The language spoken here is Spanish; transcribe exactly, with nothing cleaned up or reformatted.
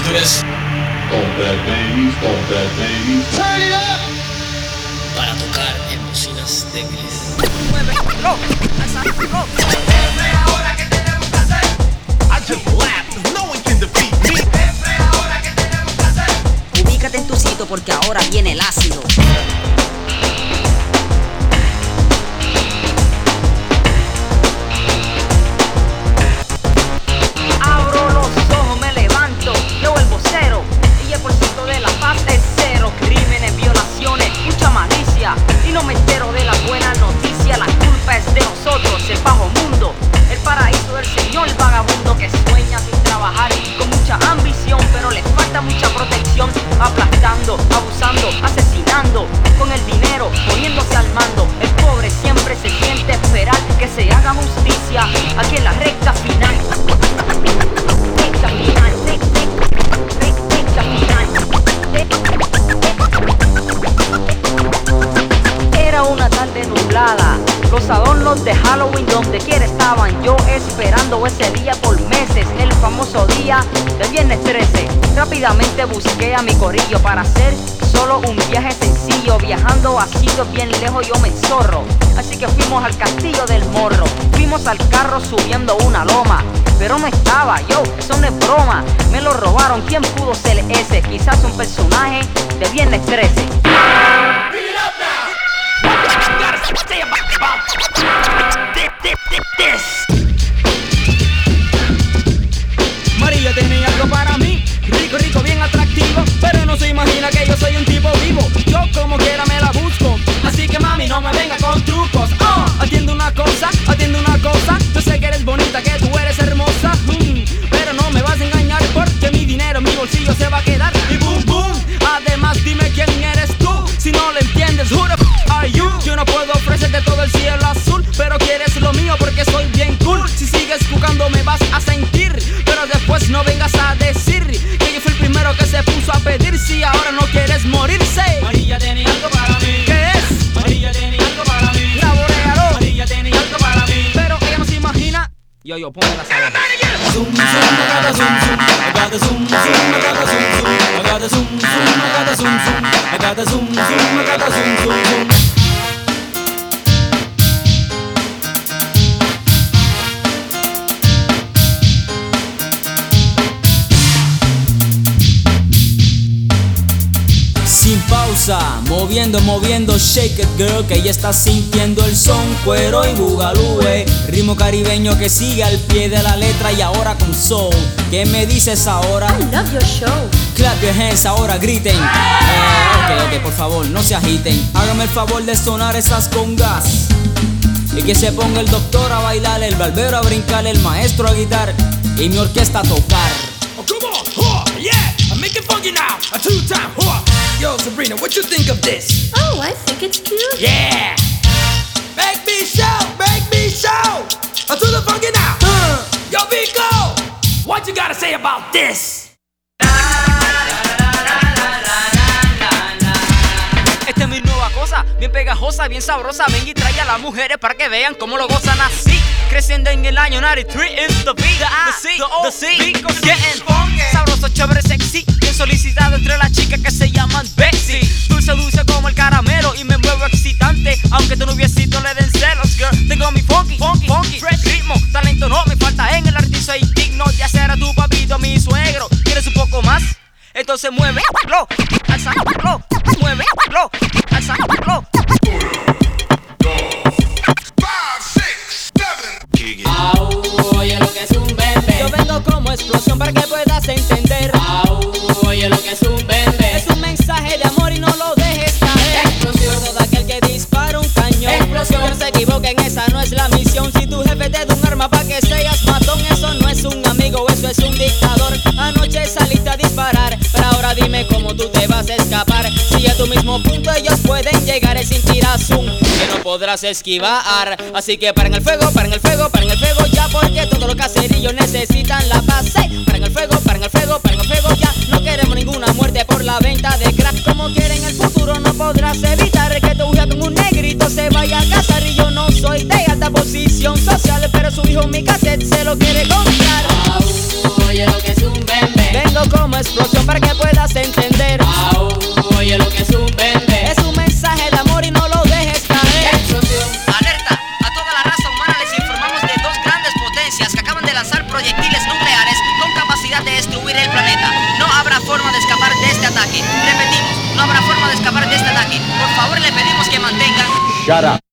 do this. Bump that bass, bump that bass. Turn it up. Para tocar en bocinas débiles. Mueve, go, go. Jefe, ahora qué tenemos que hacer. I just laugh, 'cause no one can defeat me. Jefe, ahora qué tenemos que hacer. Ubícate en tu sitio porque ahora viene el ácido. Abro los ojos, me levanto, leo el vocero y el por ciento de la paz es cero. Crímenes, violaciones, mucha malicia y no me entero de la buena noticia. La culpa es de nosotros, el bajo mundo, el paraíso del señor vagabundo que sueña sin trabajar con mucha ambición, pero le falta mucha protección, aplastando, abusando, asesinando, con el dinero poniéndose al mando. El pobre siempre se siente esperar que se haga justicia aquí en la recta final. Recta final, recta final. Era una tarde nublada, los adornos de Halloween donde quiera estaban. Yo esperando ese día por meses, el famoso día del viernes trece. Rápidamente busqué a mi corillo para hacer solo un viaje sencillo. Viajando a sitios bien lejos yo me enzorro, así que fuimos al castillo del Morro. Fuimos al carro subiendo una loma, pero no estaba, yo, eso no es broma. Me lo robaron, ¿quién pudo ser ese? Quizás un personaje de viernes trece. María tiene algo para mí, rico, rico, bien atractivo, pero no se imagina que yo soy un tipo vivo. Yo como quiera me la busco, así que mami no me venga con trucos. Oh, atiende una cosa, atiende una cosa. Yo sé que eres bonita, que tú eres hermosa, mm, pero no me vas a engañar porque mi dinero en mi bolsillo se va a quedar. Y boom, boom, además dime quién eres tú. Si no lo entiendes, who the f*** are you? Yo no puedo ofrecerte todo el cielo azul, pero quieres lo mío porque soy bien cool. Si sigues buscando me vas a sentir, pero después no vengas a decir que yo fui el primero que se puso a pedir. Si ahora no quieres morirse. María tiene algo para mí. ¿Qué es? María tiene algo para mí. Laboreador. María tiene algo para mí. Pero ella no se imagina. Yo, yo, ponme la sala. Zoom, zoom, I got a zoom, zoom. I got a zoom, zoom, I got a zoom, zoom. I got a zoom, zoom, I got a zoom, zoom. I got a zoom, zoom, I got a zoom, zoom, zoom. Sin pausa, moviendo, moviendo, shake it girl, que ya está sintiendo el son, cuero y bugalúe. Ritmo caribeño que sigue al pie de la letra y ahora con soul. ¿Qué me dices ahora? I love your show. Clap your hands, ahora griten. Eh, ok, ok, por favor, no se agiten. Hágame el favor de sonar esas congas. Y que se ponga el doctor a bailar, el barbero a brincar, el maestro a guitar y mi orquesta a tocar. Oh, come on, huh, yeah, I'm making funky now, a two-time, huh. Yo, Sabrina, what you think of this? Oh, I think it's cute. Yeah, make me shout, make me shout, uh, to the funky now, uh. Yo, Vico, what you gotta say about this? Esta es mi nueva cosa, bien pegajosa, bien sabrosa. Ven y trae a las mujeres para que vean cómo lo gozan así. Creciendo en el año noventa y tres, it's the beat, the A, the C, the O, the C, getting funky. Sabroso, chévere, sexy, bien solicitado entre las chicas que se llaman Betsy. Dulce, dulce como el caramelo y me muevo excitante, aunque tu noviecito le den celos, girl. Tengo mi funky, funky, funky, fresh ritmo, talento no me falta en el arte y soy digno de hacer a tu papito mi suegro. ¿Quieres un poco más? Entonces muévelo, alzalo, muévelo, alzalo. Au, oye lo que es un bebé. Yo vengo como explosión para que puedas entender. Au, oye lo que es un bebé. Es un mensaje de amor y no lo dejes caer. Explosión. Todo aquel que dispara un cañón. Explosión. Que no se equivoquen, esa no es la misión. Si tu jefe te da un arma para que seas matón, eso no es un amigo, eso es un dictador. Anoche saliste a disparar, pero ahora dime cómo tú te vas a escapar. Si a tu mismo punto ellos pueden llegar sin tirar zoom, que no podrás esquivar. Así que paren el fuego, paren el fuego, paren el fuego ya, porque todos los caserillos necesitan la paz. Hey, paren el fuego, paren el fuego, paren el fuego ya. No queremos ninguna muerte por la venta de crack. Como quieren el futuro no podrás evitar que tu hija con un negrito se vaya a casar. Y yo no soy de alta posición social, pero su hijo mi cassette se lo quiere comprar. Au, oye lo que es un bebé. Vengo como explosión para que puedas entender. Au, oye lo que es un bebé. Es un mensaje de amor y no lo dejes caer. Explosión. Alerta, a toda la raza humana les informamos de dos grandes potencias que acaban de lanzar proyectiles nucleares con capacidad de destruir el planeta. No habrá forma de escapar de este ataque. Repetimos, no habrá forma de escapar de este ataque. Por favor, le pedimos que mantengan... Shut up.